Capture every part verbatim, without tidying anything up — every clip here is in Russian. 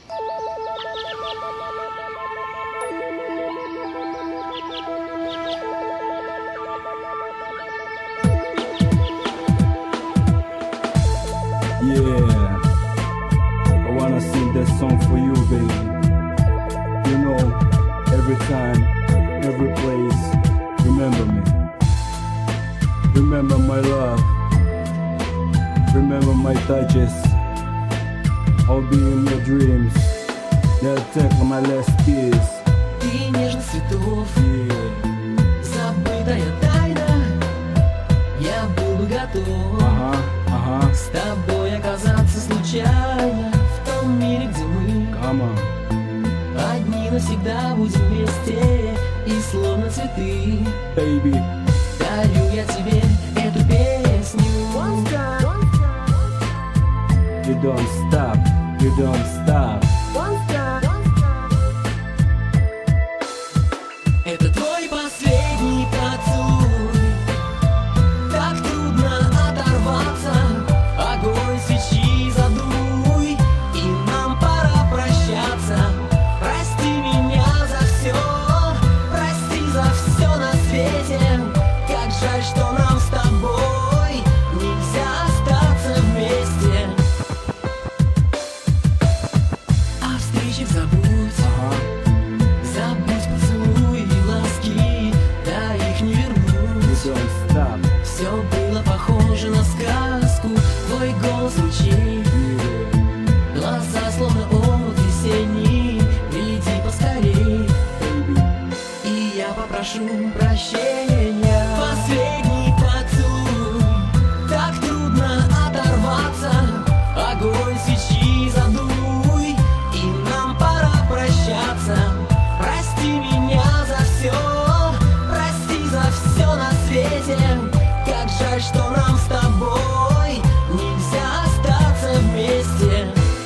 Yeah, I wanna sing that song for you, baby. You know, every time, every place, remember me. Remember my love. Remember my touches. I'll be in your dreams. They'll take my last kiss. Ты нежность цветов, Yeah. забытая тайна. Я был бы готов Ага, ага. с тобой оказаться случайно в том мире, где мы Come on, одни навсегда будем вместе. И словно цветы baby. дарю я тебе эту песню. You don't stop, you don't stop. Это твой последний поцелуй. Так трудно оторваться. Огонь свечи задуй, и нам пора прощаться. Прости меня за все, прости за все на свете. Как жаль, что нам с тобой нельзя остаться вместе. О встречах забудь. Ага. Забудь поцелуи и ласки, да их не You вернуть. don't stop. Все было похоже на сказку. Твой голос звучит, Yeah, глаза словно омут весенний. Приди поскорей, baby. и я попрошу прощения. Последний поцелуй, так трудно оторваться. Огонь свечи задуй, и нам пора прощаться. Прости меня за все, прости за все на свете. Как жаль, что нам с тобой нельзя остаться вместе.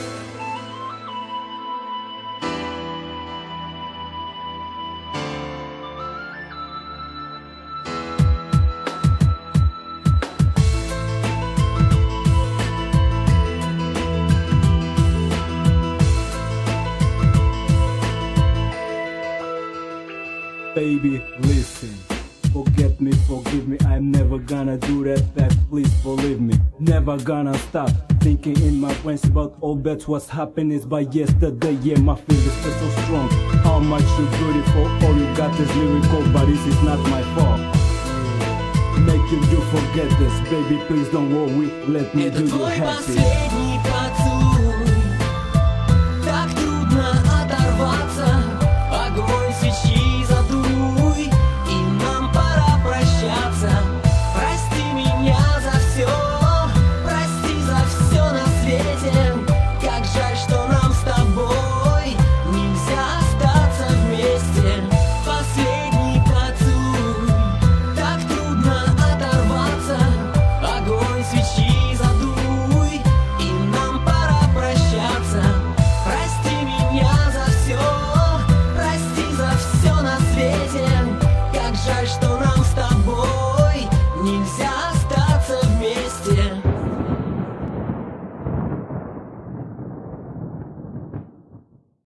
Baby, listen. Forget me, forgive me. I'm never gonna do that back. Please believe me. Never gonna stop thinking in my brains about all that was happening is by yesterday. Yeah, my feelings feel so strong. How much you beautiful. All you got is lyrical, but this is not my fault. Making you forget this, baby. Please don't worry. Let me Это do you твой happy. последний